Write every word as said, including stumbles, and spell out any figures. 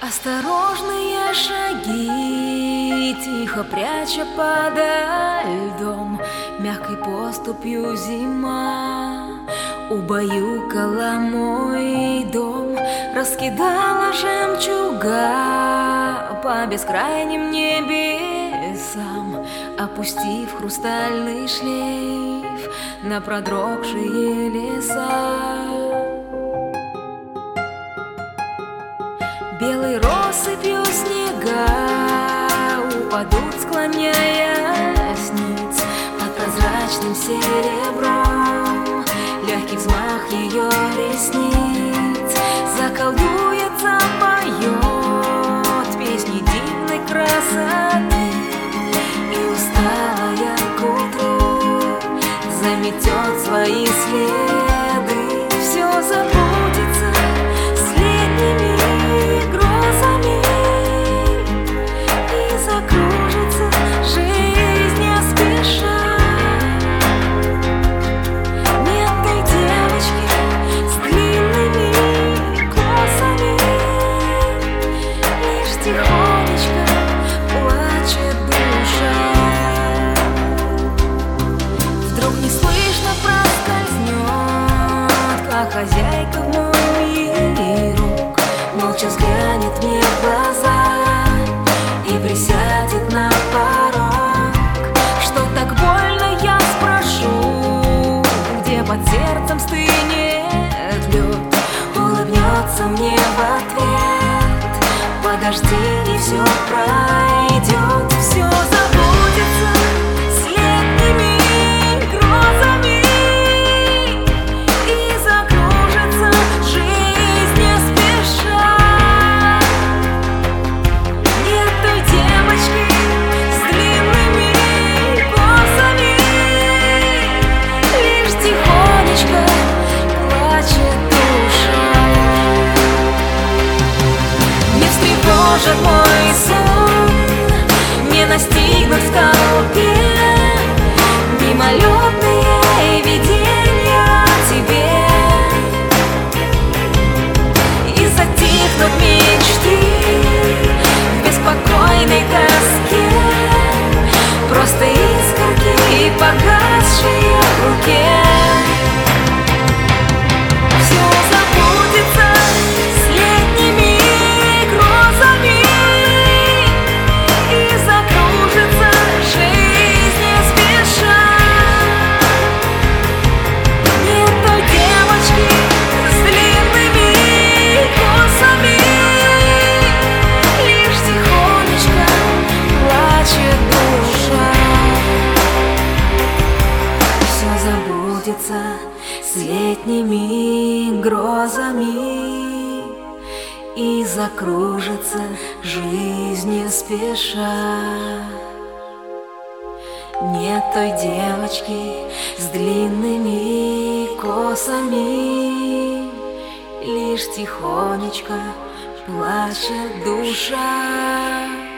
Осторожные шаги, тихо пряча подо льдом, мягкой поступью зима убаюкала мой дом, раскидала жемчуга по бескрайним небесам, опустив хрустальный шлейф на продрогшие леса. Белой россыпью снега упадут, склоняясь ниц под прозрачным серебром. Легкий взмах ее ресниц заколдует, запоет песни дивной красоты, и усталая к утру заметет свои следы. Все забудется с летними грозами, и закружится жизнь не спеша. Нет той девочки с длинными косами, лишь тихонечко плачет душа. Вдруг неслышно проскользнет, как хозяйка в мой мир, молча взглянет мне в глаза и присядет на порог. Что так больно, я спрошу, где под сердцем стынет лед? Улыбнется мне в ответ: подожди, и все пройдет. Все забудется с летними грозами, и закружится жизнь не спеша. Нет той девочки с длинными косами, лишь тихонечко плачет душа. Не встревожит мой сон, не настигнут в толпе мимолетные видения о тебе, и затихнут мечты в беспокойной тоске. Просто искорки, погасшие в руке. Все забудется с летними грозами, и закружится жизнь не спеша. Нет той девочки с длинными косами, лишь тихонечко плачет душа. Все забудется с летними грозами, и закружится жизнь не спеша. Нет той девочки с длинными косами, лишь тихонечко плачет душа.